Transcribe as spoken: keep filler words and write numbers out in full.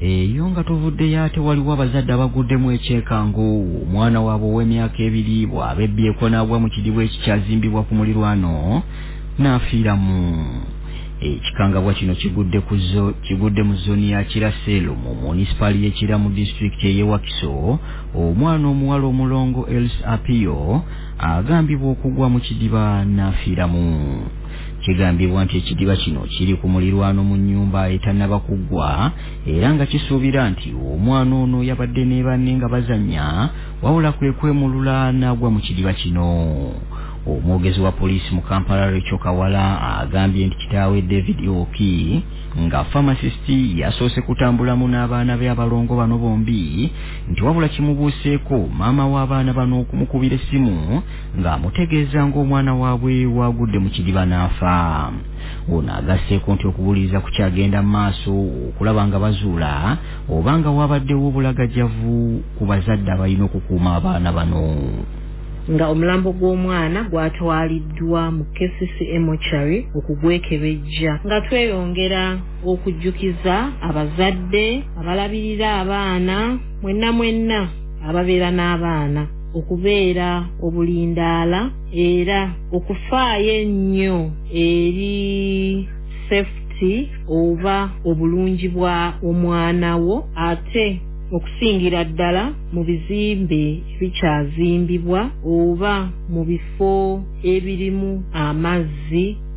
eyo nga tuvuddeyo ate waliwo abazadde abaguddemu ekyekango omwana waabwe ow'emyaka ebiri bw'abebbyeko n'agwa mu kidiba ekikyazimbibwa ku mulirwano n'afiiramu. Ekikangabwa kino kigudde ku zo kigudde mu zoni ya Kiraselo mu municipality y'Ekira mu district y'e Wakiso. Omwana omuwala omulongo Els Apio agambibwa okugwa mu kidiba n'afiiramu. Kigambibwa nti ekidiba kino kiri ku mulirwano mu nnyumba etannaba kuggwa era nga kisuubira nti omwana ono yabadde ne banne nga bazannya wabula kwe kwemulula n'agwa mu kidiba kino. Omwogezi wa poliisi mu Kampala Rachel Kawala agambye nti kitaawe David Oki nga pharmacist yasoose kutambulamu n'abaana be abalongo bano bombi nti wabula kimubuuseeko maama w'abaana bano okumukubira essimu ng'amutegeeza ng'omwana waabwe wagudde mu kidiba n'afa. Ono agasseeko nti okubuliza kukyagenda mu maaso okulaba nga bazuula oba nga wabaddewo obulagajjavu ku bazadde abalina okukuuma abaana bano. Nga omulambo gw'omwana gwatwaliddwa mu K C C Mortuary okugwekebejja nga tweyongera okujjukiza abazadde abalabirira abaana mwenna mwenna ababeera n'abaana okubeera obulindaala era okufaayo ennyo eri safety oba obulungi bwa omwana wo ate okusingira ddala mu bizimbe ebikyazimbibwa oba mu bifo ebirimu amazzi